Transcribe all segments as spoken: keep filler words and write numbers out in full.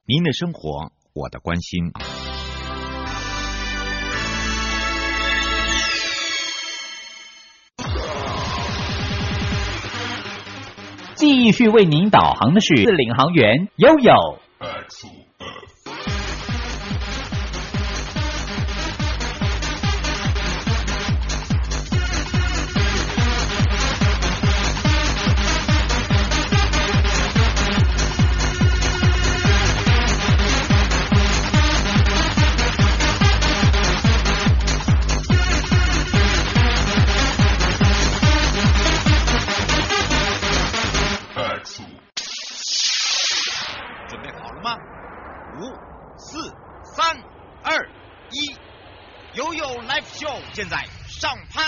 您的生活，我的关心。 继续为您导航的是领航员悠悠。 现在上拍。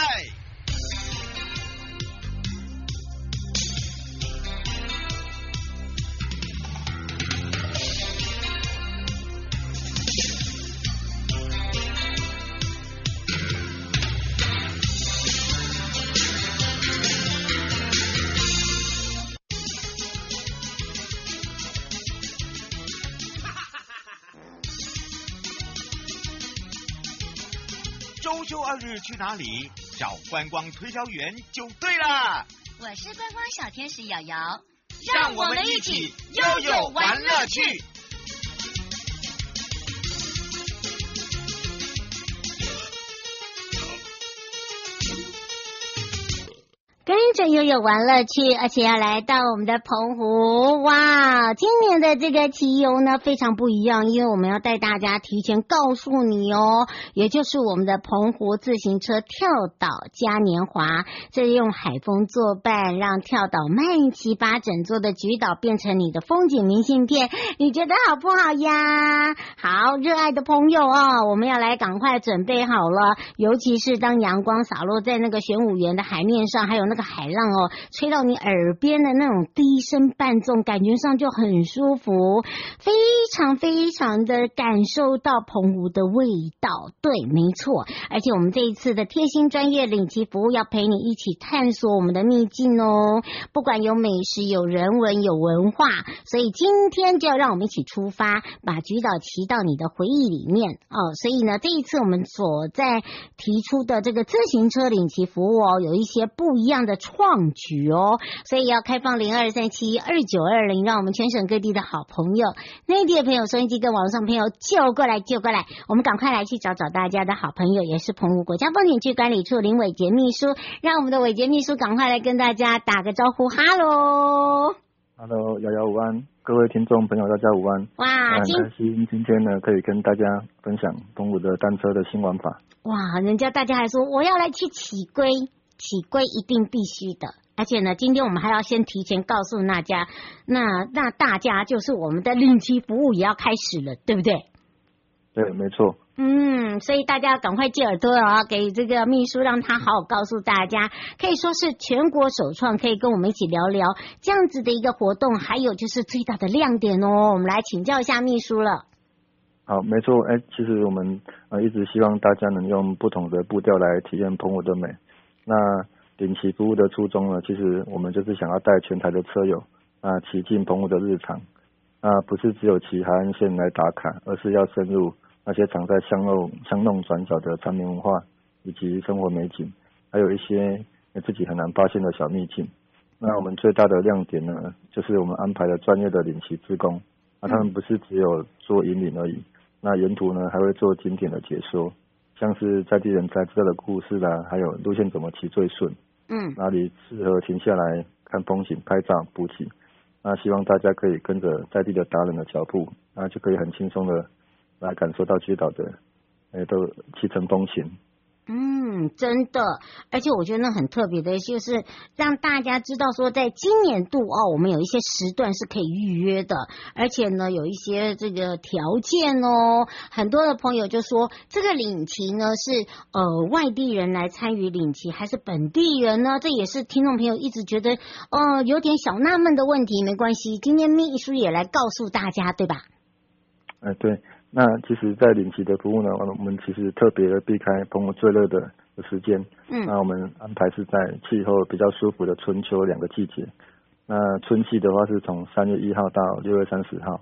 周休二日去哪里？找观光推销员就对了。 我是观光小天使瑶瑶， 让我们一起悠悠玩乐趣。 跟着悠悠玩乐趣，而且要来到我们的澎湖。哇，今年的这个骑游呢非常不一样，因为我们要带大家提前告诉你哦，也就是我们的澎湖自行车跳岛嘉年华，这用海风作伴，让跳岛慢骑把整座的菊岛变成你的风景明信片，你觉得好不好呀？好，热爱的朋友哦，我们要来赶快准备好了，尤其是当阳光洒落在那个玄武园的海面上，还有那个海浪哦，吹到你耳边的那种低声伴奏，感觉上就很舒服，非常非常的感受到澎湖的味道。对，没错，而且我们这一次的贴心专业领骑服务要陪你一起探索我们的秘境哦，不管有美食、有人文、有文化，所以今天就要让我们一起出发，把菊岛骑到你的回忆里面哦。所以呢，这一次我们所在提出的这个自行车领骑服务哦，有一些不一样的创举哦，所以要开放零二三七二九二零，让我们全省各地的好朋友、内地的朋友、收音机跟网络上朋友就过来就过来，我们赶快来去找找大家的好朋友，也是澎湖国家风景区管理处林伟杰秘书，让我们的伟杰秘书赶快来跟大家打个招呼。哈喽哈喽，瑶瑶午安，各位听众朋友大家午安。 哇， 很开心今天呢可以跟大家分享澎湖的单车的新玩法。 哇，人家大家还说我要来去起龟，起龟一定必须的，而且呢，今天我们还要先提前告诉大家，那那大家就是我们的领骑服务也要开始了，对不对？ 对，没错。 嗯，所以大家赶快借耳朵哦，给这个秘书，让他好好告诉大家，可以说是全国首创，可以跟我们一起聊聊这样子的一个活动，还有就是最大的亮点哦，我们来请教一下秘书了。 好，没错，哎，其实我们呃一直希望大家能用不同的步调来体验澎湖的美。那领骑服务的初衷呢，其实我们就是想要带全台的车友啊骑进澎湖的日常，啊不是只有骑海岸线来打卡，而是要深入那些藏在巷弄巷弄转角的常民文化以及生活美景，还有一些自己很难发现的小秘境。那我们最大的亮点呢，就是我们安排了专业的领骑志工，那他们不是只有做引领而已，那沿途呢还会做景点的解说，像是在地人才知道的故事啦，还有路线怎么骑最顺，嗯，哪里适合停下来看风景、拍照、补给。那希望大家可以跟着在地的达人的脚步，那就可以很轻松的来感受到菊岛的呃都骑乘风情。 嗯，真的，而且我觉得那很特别的，就是让大家知道说，在今年度哦，我们有一些时段是可以预约的，而且呢，有一些这个条件哦。很多的朋友就说，这个领骑呢是呃外地人来参与领骑，还是本地人呢？这也是听众朋友一直觉得呃有点小纳闷的问题。没关系，今天秘书也来告诉大家，对吧？ 哎、呃，对。那其实在领骑的服务呢，我们其实特别的避开澎湖最热的时间，嗯，那我们安排是在气候比较舒服的春秋两个季节。那春季的话是从三月一号到六月三十号，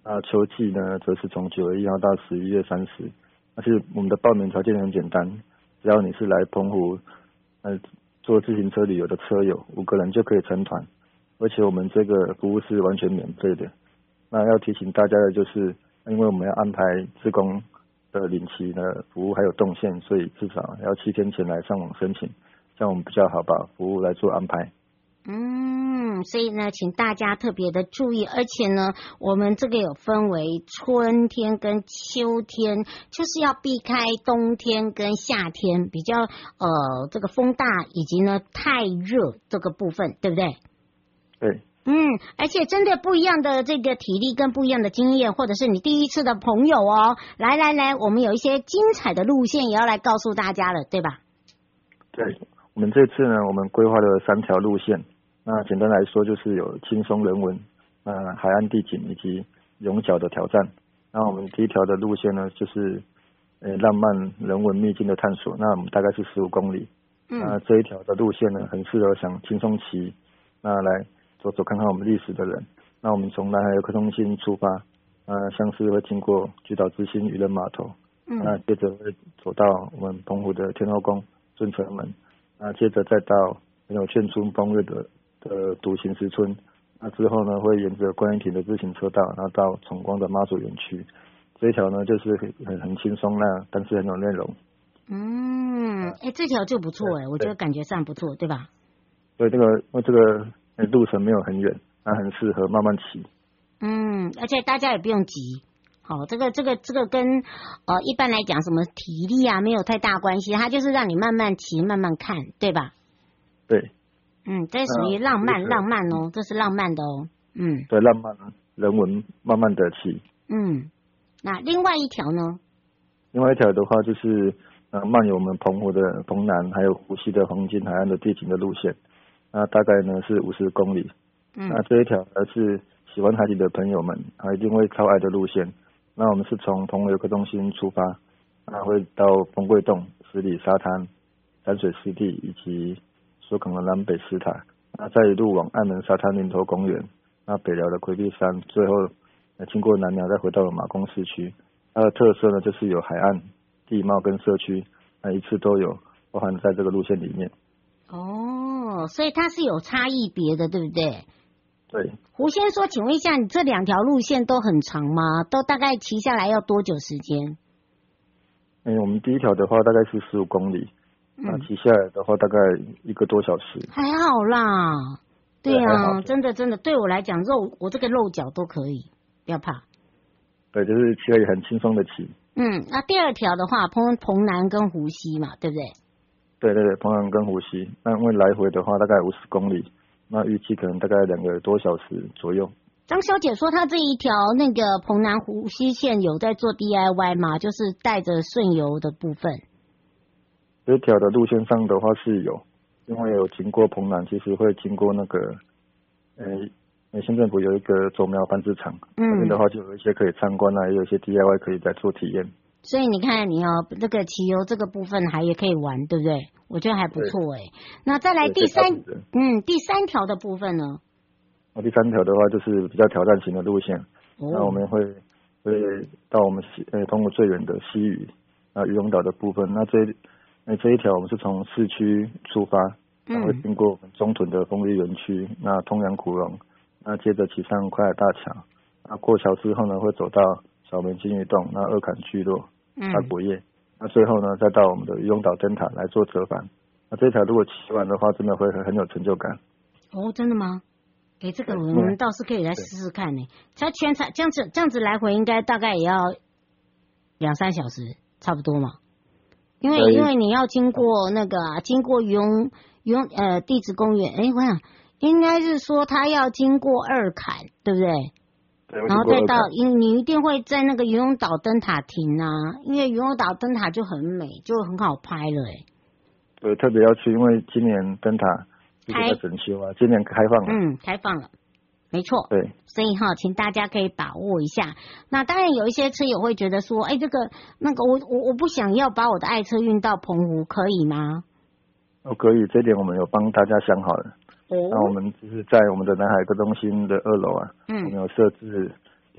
那秋季呢，则是从九月一号到十一月三十。但是我们的报名条件很简单，只要你是来澎湖呃做自行车旅游的车友，五个人就可以成团，而且我们这个服务是完全免费的。那要提醒大家的就是，因为我们要安排志工的领期的服务还有动线，所以至少要七天前来上网申请，这样我们比较好把服务来做安排。 嗯，所以呢，请大家特别的注意，而且呢，我们这个有分为春天跟秋天，就是要避开冬天跟夏天比较呃这个风大以及呢太热这个部分，对不对？ 对。 嗯，而且针对不一样的这个体力跟不一样的经验，或者是你第一次的朋友哦，来来来，我们有一些精彩的路线也要来告诉大家了，对吧？ 对，我们这次呢，我们规划了三条路线。那简单来说，就是有轻松人文、呃海岸地景以及永角的挑战。那我们第一条的路线呢，就是呃浪漫人文秘境的探索。那我们大概是十五公里。嗯。那这一条的路线呢，很适合想轻松骑，那来走走看看我们历史的人。那我们从南海游客中心出发，呃，像是会经过巨岛之心渔人码头，嗯，那接着会走到我们澎湖的天后宫、顺城门，那接着再到很有眷村风味的的独行石村，那之后呢会沿着观音亭的自行车道，然后到崇光的妈祖园区。这一条呢就是很很轻松那但是很有内容。 嗯，哎，这条就不错哎，我觉得感觉上不错，对吧？ 对，这个因为这个路程没有很远，那很适合慢慢骑。 嗯，而且大家也不用急。好，这个这个这个跟呃一般来讲什么体力啊没有太大关系，它就是让你慢慢骑慢慢看，对吧？ 对。 嗯，这属于浪漫、呃、浪漫哦，这是浪漫的哦。嗯， 对，浪漫人文慢慢的骑。 嗯，那另外一条呢？ 另外一条的话就是呃漫游我们澎湖的澎南还有湖西的黄金海岸的地景的路线，那大概呢是五十公里。嗯，那这一条呢是喜欢海底的朋友们啊一定会超爱的路线。那我们是从澎湖游客中心出发，那会到丰贵洞、十里沙滩、山水湿地以及所垦的南北石塔，那再一路往爱门沙滩林头公园，那北寮的魁壁山，最后经过南寮再回到了马公市区。它的特色呢就是有海岸、地貌跟社区，那一次都有包含在这个路线里面。 哦，所以它是有差异别的，对不对？ 对。 胡先说，请问一下，你这两条路线都很长吗？都大概骑下来要多久时间？ 嗯，我们第一条的话大概是十五公里。那骑下来的话，大概一个多小时。 还好啦，对啊，真的真的，对我来讲，肉我这个肉脚都可以，不要怕。 对，就是骑可以很轻松的骑。 嗯，那第二条的话，澎澎南跟湖西嘛，对不对？ 对对对，澎南跟湖西，那因为来回的话大概五十公里，那预计可能大概两个多小时左右。 张小姐说，她这一条那个澎南湖西线有在做 D I Y 吗？就是带着顺游的部分。 这条的路线上的话是有，因为有经过澎南，其实会经过那个，呃，县政府有一个种苗繁殖场，嗯，那边的话就有一些可以参观啊，也有一些 D I Y 可以在做体验。所以你看， 你哦，这个骑游这个部分还也可以玩，对不对？我觉得还不错哎。那再来第三，嗯，第三条的部分呢？ 哦，第三条的话就是比较挑战型的路线，哦、那我们会会到我们西呃澎湖最远的西屿啊渔翁岛的部分，那这。那这一条我们是从市区出发，然后会经过我们中屯的风力园区，那通阳苦龙，那接着骑上快海大桥，那过桥之后呢，会走到小门金鱼洞，那二坎聚落、大果叶，那最后呢，再到我们的渔翁岛灯塔来做折返。那这条如果骑完的话，真的会很很有成就感。 哦，真的吗？哎，这个我们倒是可以来试试看呢。它全程这样子这样子来回，应该大概也要两三小时，差不多嘛。因为因为你要经过那个、啊、经过渔翁渔翁呃地质公园，哎，我想应该是说它要经过二坎，对不对？ 对。 然后再到，因你一定会在那个渔翁岛灯塔停啊，因为渔翁岛灯塔就很美，就很好拍了哎。 对，特别要去，因为今年灯塔一直在整修啊，今年开放了。 嗯，开放了。没错， 对， 所以哈，请大家可以把握一下。那当然有一些车友会觉得说，哎，这个那个我我我不想要把我的爱车运到澎湖，可以吗？ 哦，可以，这点我们有帮大家想好了。哦。那我们就是在我们的南海客中心的二楼啊，嗯，我们有设置停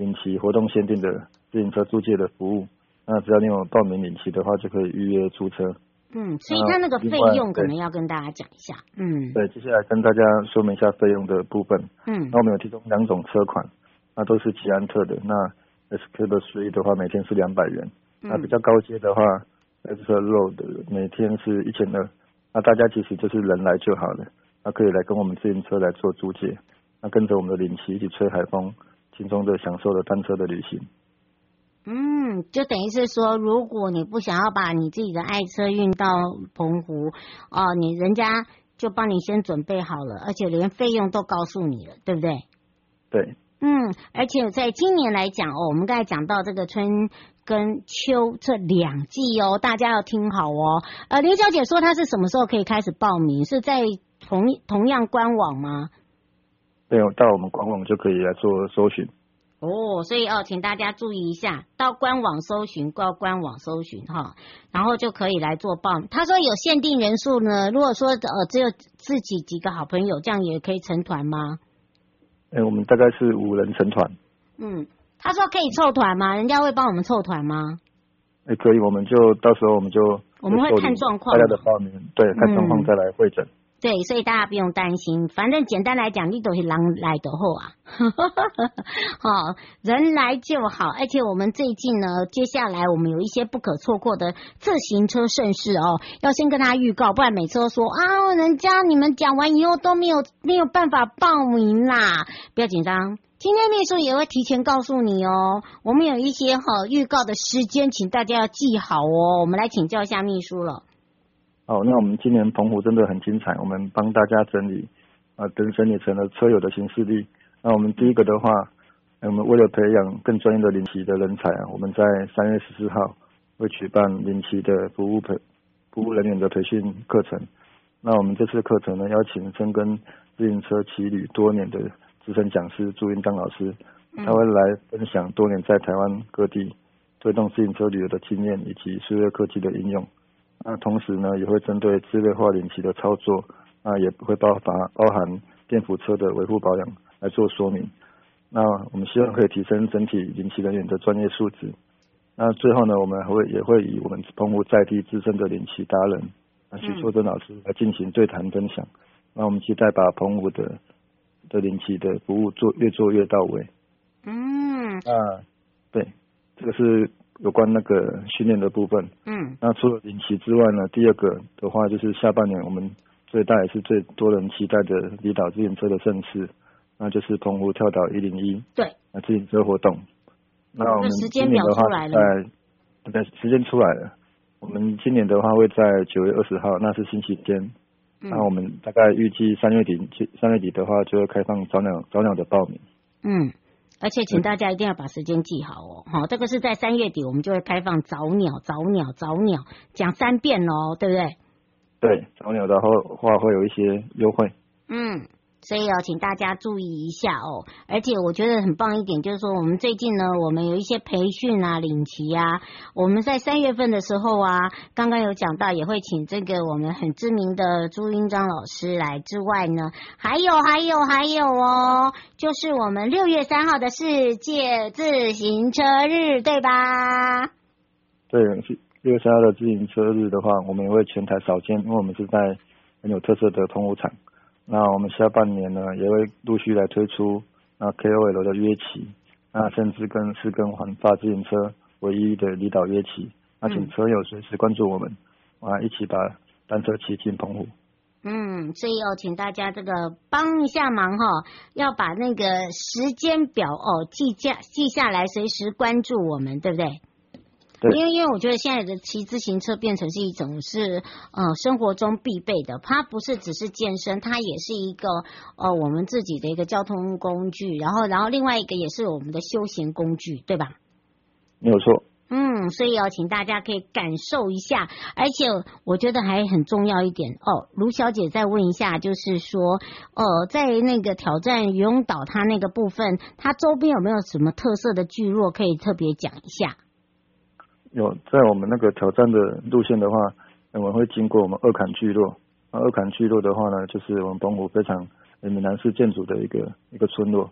领骑活动限定的自行车租借的服务。那只要你有报名领骑的话，就可以预约租车。 嗯，所以它那个费用可能要跟大家讲一下。嗯， 对，接下来跟大家说明一下费用的部分。 嗯， 那我们有提供两种车款，那都是捷安特的。那 Escape Three 的话，每天是两百元。嗯、那比较高阶的话 ，Extra Road 每天是一千二。那大家其实就是人来就好了，那可以来跟我们自行车来做租借，那跟着我们的领骑一起吹海风，轻松的享受了单车的旅行。 嗯，就等于是说，如果你不想要把你自己的爱车运到澎湖，哦，你人家就帮你先准备好了，而且连费用都告诉你了，对不对？ 对。 嗯，而且在今年来讲哦，我们刚才讲到这个春跟秋这两季哦，大家要听好哦。呃，林小姐说她是什么时候可以开始报名？是在同同样官网吗？ 对，到我们官网就可以来做搜寻。 哦，所以哦，请大家注意一下，到官网搜寻，到官网搜寻哈，然后就可以来做报名。他说有限定人数呢，如果说呃只有自己几个好朋友，这样也可以成团吗？ 哎、欸，我们大概是五人成团。 嗯，他说可以凑团吗？人家会帮我们凑团吗？ 哎、欸，可以，我们就到时候我们就我们会看状况， 大家的报名，对，看状况再来会诊。嗯， 对，所以大家不用担心，反正简单来讲，你都是人来的后啊，好，人来就好。而且我们最近呢，接下来我们有一些不可错过的自行车盛事哦，要先跟大家预告，不然每次都说啊，人家你们讲完以后都没有没有办法报名啦，不要紧张。今天秘书也会提前告诉你哦，我们有一些哈预告的时间，请大家要记好哦。我们来请教一下秘书了。 好，那我们今年澎湖真的很精彩，我们帮大家整理啊，等整理成了车友的行事历。那我们第一个的话，我们为了培养更专业的领骑的人才啊，我们在三月十四号会举办领骑的服务培服务人员的培训课程。那我们这次课程呢，邀请深耕自行车骑旅多年的资深讲师朱云章老师，他会来分享多年在台湾各地推动自行车旅游的经验以及数位科技的应用。那同时呢，也会针对智慧化领骑的操作，那也会包含包含电辅车的维护保养来做说明。那我们希望可以提升整体领骑人员的专业素质。那最后呢，我们还会也会以我们澎湖在地资深的领骑达人许硕珍老师来进行对谈分享。那我们期待把澎湖的的领骑的服务做越做越到位。 嗯， 啊，对，这个是有关那个训练的部分。 嗯， 那除了领骑之外呢，第二个的话就是下半年我们最大也是最多人期待的离岛自行车的盛事，那就是澎湖跳岛一零一。 对， 那自行车活动。那我们时间表出来了， 在对时间出来了。我们今年的话会在九月二十号，那是星期天。嗯、那我们大概预计三月底，三月底的话就会开放早鸟早鸟的报名。 嗯。而且请大家一定要把时间记好哦，好，这个是在三月底我们就会开放早鸟早鸟早鸟，讲三遍咯，对不对？ 对，早鸟的话会有一些优惠。 嗯，所以哦，请大家注意一下哦。而且我觉得很棒一点，就是说我们最近呢，我们有一些培训啊、领骑啊，我们在三月份的时候啊，刚刚有讲到，也会请这个我们很知名的朱云章老师来之外呢，还有还有还有哦，就是我们六月三号的世界自行车日，对吧？ 对，六月三号的自行车日的话，我们也会全台扫街，因为我们是在很有特色的澎湖场。那我们下半年呢，也会陆续来推出那 K O L 的约骑，那甚至跟是跟环法自行车唯一的离岛约骑。那请车友随时关注我们，啊，一起把单车骑进澎湖。 嗯，所以哦，请大家这个帮一下忙哈、哦，要把那个时间表哦记下记下来，随时关注我们，对不对？因为因为我觉得现在的骑自行车变成是一种是呃生活中必备的，它不是只是健身，它也是一个呃我们自己的一个交通工具，然后然后另外一个也是我们的休闲工具，对吧？ 没有错。 嗯，所以要请大家可以感受一下，而且我觉得还很重要一点哦，卢小姐再问一下，就是说呃在那个挑战渔翁岛它那个部分，它周边有没有什么特色的聚落可以特别讲一下？ 有，在我们那个挑战的路线的话，我们会经过我们二坎聚落。那二坎聚落的话呢，就是我们澎湖非常闽南式建筑的一个一个村落。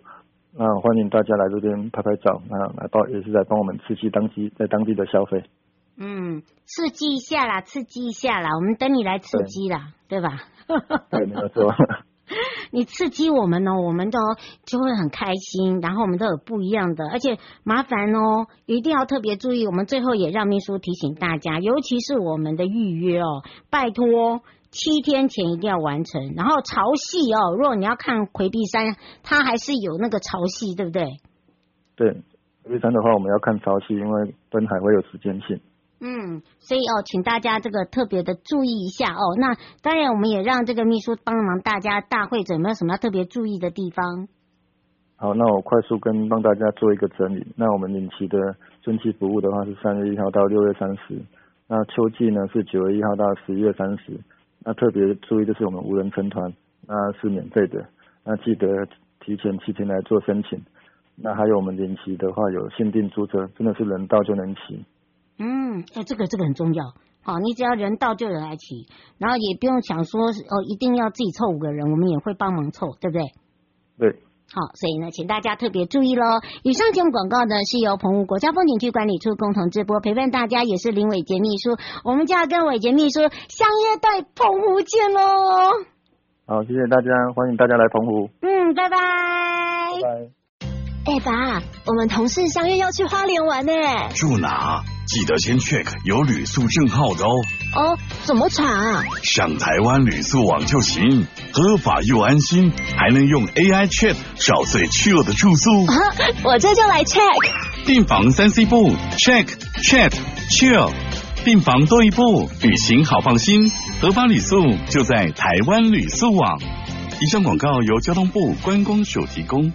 那欢迎大家来这边拍拍照，那来帮也是在帮我们刺激当地在当地的消费。 嗯，刺激一下啦，刺激一下啦，我们等你来刺激啦， 对, 对吧？ 对，没有错。 你刺激我们哦，我们都就会很开心，然后我们都有不一样的，而且麻烦哦，一定要特别注意。我们最后也让秘书提醒大家，尤其是我们的预约哦，拜托七天前一定要完成。然后潮汐哦，如果你要看魁壁山，它还是有那个潮汐，对不对？ 对，魁壁山的话，我们要看潮汐，因为登海会有时间性。 嗯，所以哦，请大家这个特别的注意一下哦。那当然，我们也让这个秘书帮忙大家大会者有没有什么要特别注意的地方？ 好，那我快速跟帮大家做一个整理。那我们领期的春季服务的话是三月一号到六月三十，那秋季呢是九月一号到十一月三十。那特别注意的是我们无人成团，那是免费的，那记得提前七天来做申请。那还有我们领期的话有限定租车，真的是人到就能骑。 嗯，哎，这个这个很重要。好，你只要人到就有来骑，然后也不用想说哦，一定要自己凑五个人，我们也会帮忙凑，对不对？ 对。 好，所以呢，请大家特别注意咯。以上节目广告呢是由澎湖国家风景区管理处共同直播，陪伴大家也是林伟杰秘书，我们就要跟伟杰秘书相约在澎湖见咯。 好，谢谢大家，欢迎大家来澎湖。 嗯，拜拜。 拜拜。 哎爸，我们同事相约要去花莲玩呢。 住哪？记得先 check 有旅宿证号的哦。 哦，怎么查啊？ 上台湾旅宿网就行，合法又安心，还能用 A I Chat 找最 chill 的住宿。 啊，我这就来 check。 订房三 C 步 check chat chill， 订房多一步，旅行好放心。合法旅宿就在台湾旅宿网。以上广告由交通部观光署提供。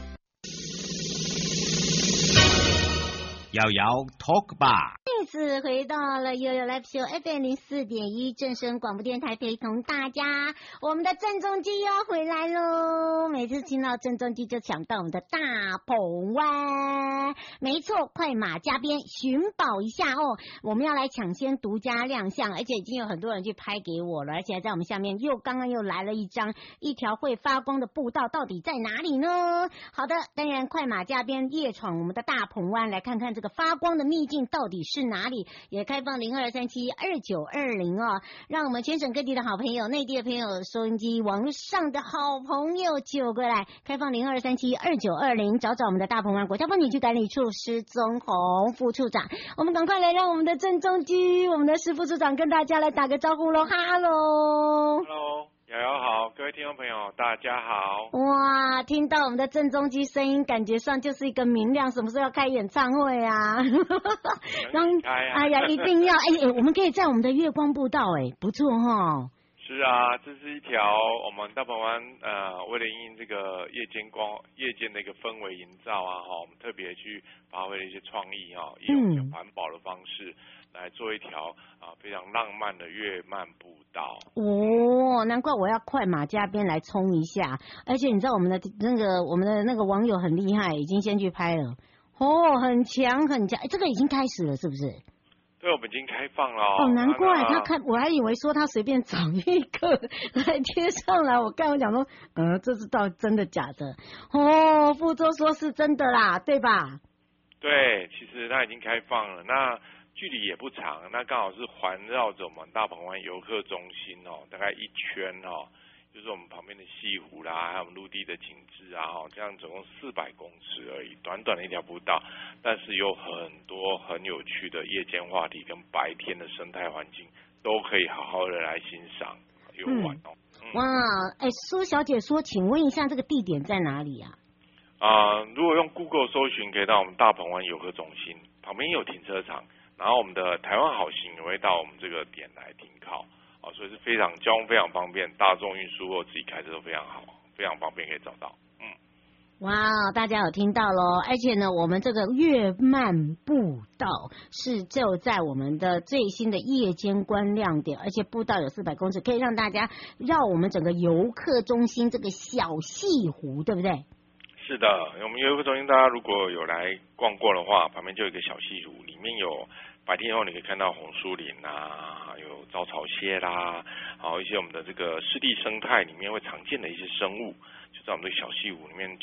瑶瑶 Talk 吧。 再次回到了悠悠 Live Show F M 零四点一正声广播电台，陪同大家。我们的郑中基又要回来喽！每次听到郑中基就想到我们的大鹏湾，没错，快马加鞭寻宝一下哦！我们要来抢先独家亮相，而且已经有很多人去拍给我了，而且在我们下面又刚刚又来了一张一条会发光的步道，到底在哪里呢？好的，当然快马加鞭夜闯我们的大鹏湾，来看看这个发光的秘境到底是哪里？也开放零二三七二九二零哦，让我们全省各地的好朋友、内地的朋友、收音机网络上的好朋友就过来，开放零二三七二九二零，找找我们的大鹏湾国家风景区管理处施宗宏副处长，我们赶快来让我们的郑中基、我们的施副处长跟大家来打个招呼喽，哈喽 ，Hello。瑶瑶好，各位听众朋友大家好。 哇，听到我们的郑中基声音，感觉上就是一个明亮，什么时候要开演唱会啊？ 能开啊！ 哎呀，一定要！哎，我们可以在我们的月光步道，哎，不错哈。 是啊，这是一条我们大鹏湾呃，为了因应这个夜间光、夜间的一个氛围营造啊，哈，我们特别去发挥了一些创意哈，以我们环保的方式。来做一条啊非常浪漫的月漫步道哦，难怪我要快马加鞭来冲一下，而且你知道我们的那个我们的那个网友很厉害，已经先去拍了，哦，很强很强，这个已经开始了是不是？ 对，我们已经开放了哦。 哦，难怪他看，我还以为说他随便找一个来贴上来，我刚刚讲说，呃，这是到真的假的？哦，副座说是真的啦，对吧？ 对，其实它已经开放了，那。距离也不长，那刚好是环绕着我们大鹏湾游客中心哦，大概一圈哦，就是我们旁边的西湖啦，还有我们陆地的景致啊，哈，这样总共四百公尺而已，短短的一条步道，但是有很多很有趣的夜间话题跟白天的生态环境，都可以好好的来欣赏游玩哦。嗯嗯、 哇，哎，苏小姐说，请问一下这个地点在哪里啊？ 啊、呃，如果用 Google 搜寻，可以到我们大鹏湾游客中心旁边有停车场。然后我们的台湾好行也会到我们这个点来停靠，啊，所以是非常交通非常方便，大众运输或自己开车都非常好，非常方便可以找到。嗯， 哇，大家有听到咯，而且呢，我们这个月漫步道是就在我们的最新的夜间观亮点，而且步道有四百公尺，可以让大家绕我们整个游客中心这个小西湖，对不对？ 是的，我们游客中心大家如果有来逛过的话，旁边就有一个小西湖，里面有白天以后你可以看到红树林啊，有招潮蟹啦，还有一些我们的这个湿地生态里面会常见的一些生物，就在我们的小西湖里面就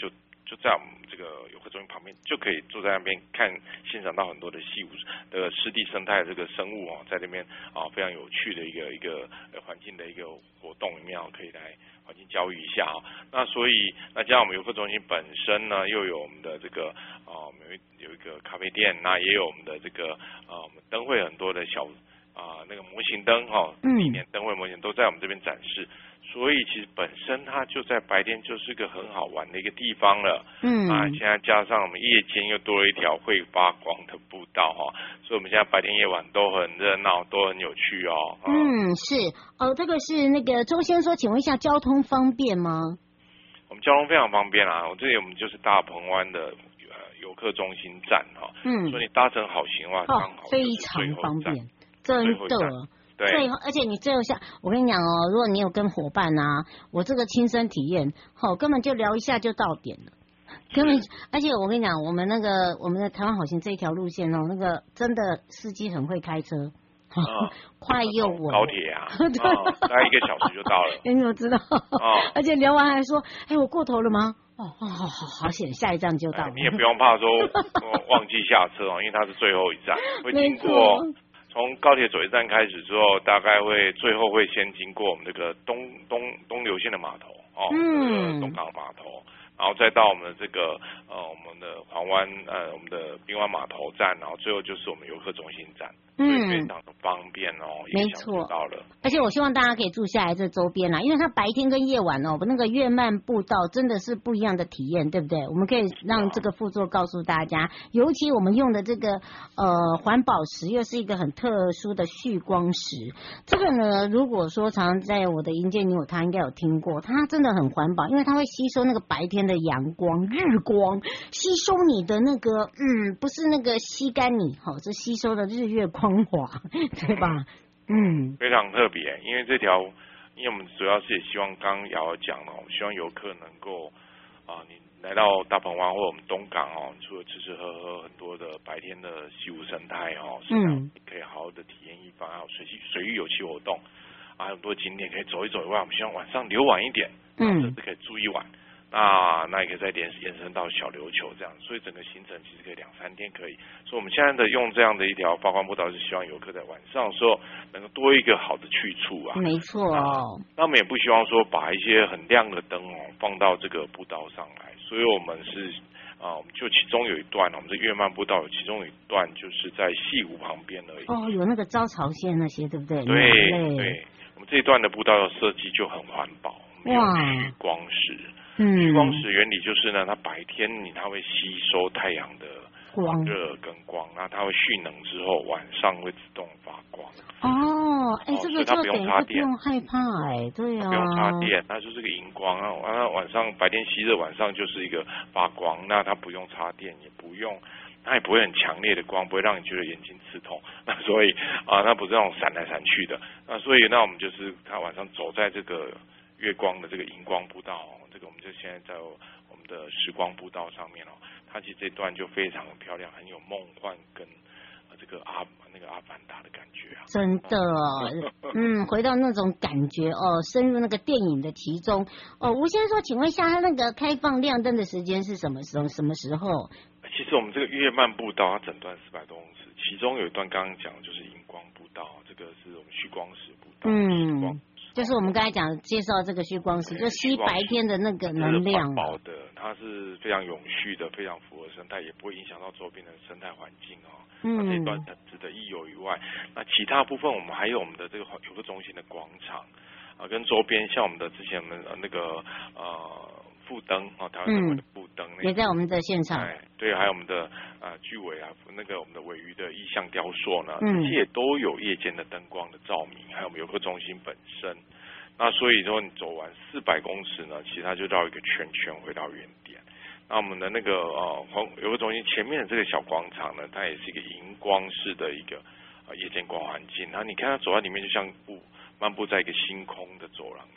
就在我们这个游客中心旁边，就可以坐在那边看欣赏到很多的西湖的湿地生态这个生物哦，在那边啊非常有趣的一个一个环境的一个活动里面哦，可以来环境教育一下哦。那所以那加上我们游客中心本身呢，又有我们的这个啊，我们有一个咖啡店，那也有我们的这个啊，我们灯会很多的小啊那个模型灯哈，历年灯会模型都在我们这边展示。所以其实本身它就在白天就是个很好玩的一个地方了，嗯啊，现在加上我们夜间又多了一条会发光的步道哈、哦，所以我们现在白天夜晚都很热闹，都很有趣哦。 嗯，是哦，这个是那个周先说，请问一下交通方便吗？ 我们交通非常方便啊，我这里我们就是大鹏湾的呃游客中心站哈、哦，嗯，所以你搭乘好行的话，刚好非常方便，真的。 对， 最后，而且你最后下，我跟你讲哦，如果你有跟伙伴啊，我这个亲身体验，吼、哦，根本就聊一下就到点了，根本，而且我跟你讲，我们那个我们的台湾好行这一条路线哦，那个真的司机很会开车，哦、快又稳， 高铁啊，对、哦，大概一个小时就到了， 你有知道？哦，而且聊完还说，哎，我过头了吗？哦哦，好好好险，下一站就到了， 你也不用怕说、哦、忘记下车哦，因为它是最后一站，会经过。从高铁左一站开始之后，大概会最后会先经过我们这个东东东流线的码头哦，嗯，东港码头，然后再到我们的这个呃我们的环湾呃我们的滨湾码头站，然后最后就是我们游客中心站，嗯，所以非常的方便哦， 没错， 到了。 而且我希望大家可以住下来这周边啦，因为它白天跟夜晚哦，那个月漫步道真的是不一样的体验，对不对？我们可以让这个副座告诉大家，尤其我们用的这个呃环保石又是一个很特殊的旭光石，这个呢，如果说常常在我的迎接你我他应该有听过，它真的很环保，因为它会吸收那个白天的阳光、日光，吸收你的那个嗯，不是那个吸干你，好、哦，是吸收的日月光华，对吧？嗯， 非常特别，因为这条，因为我们主要是也希望刚刚瑶讲了，我们希望游客能够啊，你来到大鹏湾或者我们东港哦，除了吃吃喝喝很多的白天的西湖生态哦，嗯，可以好好的体验一番，还有水水域有趣活动，啊，很多景点可以走一走以外，我们希望晚上留晚一点，嗯，甚至可以住一晚。那那也可以再延延伸到小琉球这样，所以整个行程其实可以两三天可以。所以我们现在的用这样的一条发光步道，是希望游客在晚上的时候能够多一个好的去处啊。 没错哦。 那我们也不希望说把一些很亮的灯哦放到这个步道上来，所以我们是啊，我们就其中有一段，我们这月漫步道有其中有一段就是在西湖旁边而已。 哦，有那个招潮线那些，对不对？ 对对，我们这一段的步道的设计就很环保，没有蓄光石。嗯，蓄光石原理就是呢，它白天你它会吸收太阳的光热跟光，那它会蓄能之后，晚上会自动发光。 哦，哎、欸，这个它不用插电， 不用害怕哎、欸，对啊， 不用插电，它就是个荧光啊，那晚上白天吸热，晚上就是一个发光，那它不用插电，也不用。它也不会很强烈的光，不会让你觉得眼睛刺痛。那所以啊，那不是那种闪来闪去的。那所以那我们就是它晚上走在这个月光的这个荧光步道、哦，这个我们就现在在我们的时光步道上面哦，它其实这段就非常的漂亮，很有梦幻跟、呃、这个阿那个阿凡达的感觉啊。 真的哦，嗯，回到那种感觉哦，深入那个电影的其中哦。吴先生说，请问一下，他那个开放亮灯的时间是什么时候？什么时候？ 其实我们这个月漫步道，它整段四百多公尺，其中有一段刚刚讲就是荧光步道，这个是我们旭光石步道。嗯， 就是我们刚才讲介绍这个旭光石，就吸白天的那个能量。 环保的，它是非常永续的，非常符合生态，也不会影响到周边的生态环境哦。嗯，那这一段值得一游以外，那其他部分我们还有我们的这个游客中心的广场啊，跟周边像我们的之前我们那个呃。副灯哦，台湾灯会的副灯、嗯， 也在我们的现场。 哎，对，还有我们的呃巨尾啊，那个我们的尾鱼的意象雕塑呢，这些也都有夜间的灯光的照明，还有我们游客中心本身。那所以说你走完四百公尺呢，其实它就绕一个圈圈回到原点。那我们的那个呃游客中心前面的这个小广场呢，它也是一个荧光式的一个呃夜间光环境。然后你看它走在里面，就像步漫步在一个星空的走廊里面。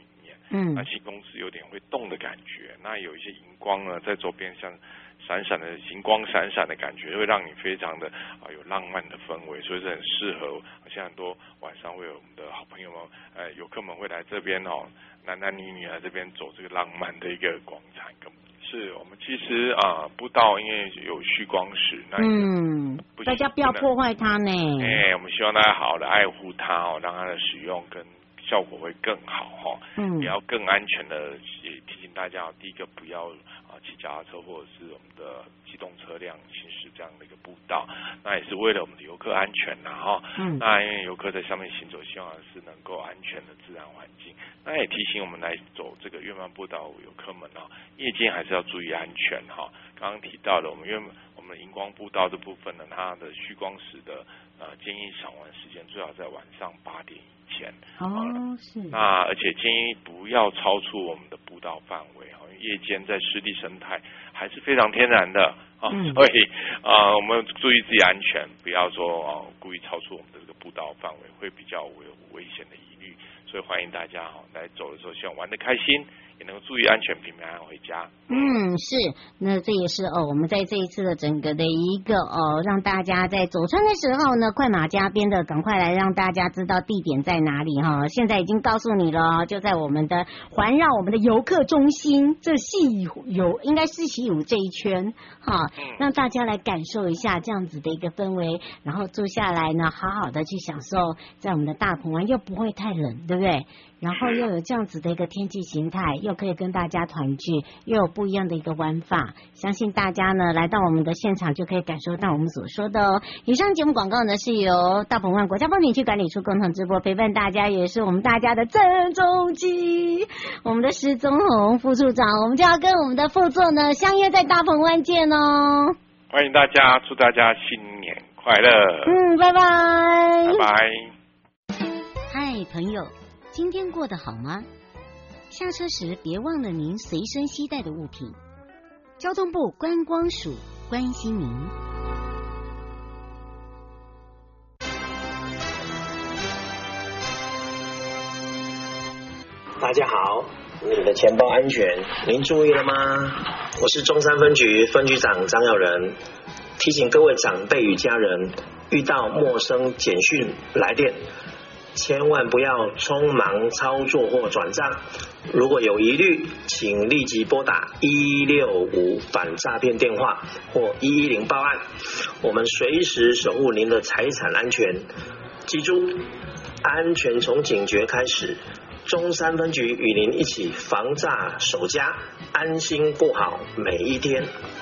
嗯，那星空是有点会动的感觉，那有一些荧光呢在周边像闪闪的荧光闪闪的感觉，会让你非常的啊有浪漫的氛围，所以是很适合。像很多晚上会有我们的好朋友们，呃，游客们会来这边哦，男男女女来这边走这个浪漫的一个广场。是我们其实啊、呃，步道因为有蓄光石，那嗯， 大家不要破坏它呢。 哎，我们希望大家好好的爱护它哦，让它的使用跟效果会更好哈。嗯，也要更安全的，也提醒大家，第一个不要啊骑脚踏车或者是我们的机动车辆行驶这样的一个步道，那也是为了我们的游客安全呐哈。嗯，那因为游客在上面行走，希望是能够安全的自然环境。那也提醒我们来走这个月漫步道游客们哦，夜间还是要注意安全哈。刚刚提到了我们月我们荧光步道这部分呢，它的蓄光石的呃建议赏玩时间最好在晚上八点以前。 哦，是。 那而且建议不要超出我们的步道范围哈，因为夜间在湿地生态还是非常天然的啊、嗯，所以啊、呃、我们注意自己安全，不要说哦、呃、故意超出我们的这个步道范围，会比较有危险的疑虑。所以欢迎大家哈来走的时候，希望玩得开心，也能够注意安全，平平安安回家。 嗯，是，那这也是哦，我们在这一次的整个的一个哦，让大家在走村的时候呢，快马加鞭的赶快来让大家知道地点在哪里哈。现在已经告诉你了，就在我们的环绕我们的游客中心这西游应该是西武这一圈哈，让大家来感受一下这样子的一个氛围，然后坐下来呢，好好的去享受在我们的大鹏湾，又不会太冷，对不对？然后又有这样子的一个天气形态，又可以跟大家团聚，又有不一样的一个玩法，相信大家呢来到我们的现场就可以感受到我们所说的哦。以上节目广告呢是由大鹏湾国家风景区管理处共同直播，陪伴大家也是我们大家的郑中基，我们的施宗宏副处长，我们就要跟我们的副座呢相约在大鹏湾见哦。 欢迎大家，祝大家新年快乐。 嗯，拜拜。 拜拜。 嗨，朋友。今天过得好吗？下车时别忘了您随身携带的物品。交通部观光署关心您。 大家好，你的钱包安全，您注意了吗？我是中山分局分局长张耀仁，提醒各位长辈与家人，遇到陌生简讯来电，千万不要匆忙操作或转账，如果有疑虑，请立即拨打一六五反诈骗电话或一一零报案，我们随时守护您的财产安全。记住，安全从警觉开始，中山分局与您一起防诈守家，安心过好每一天。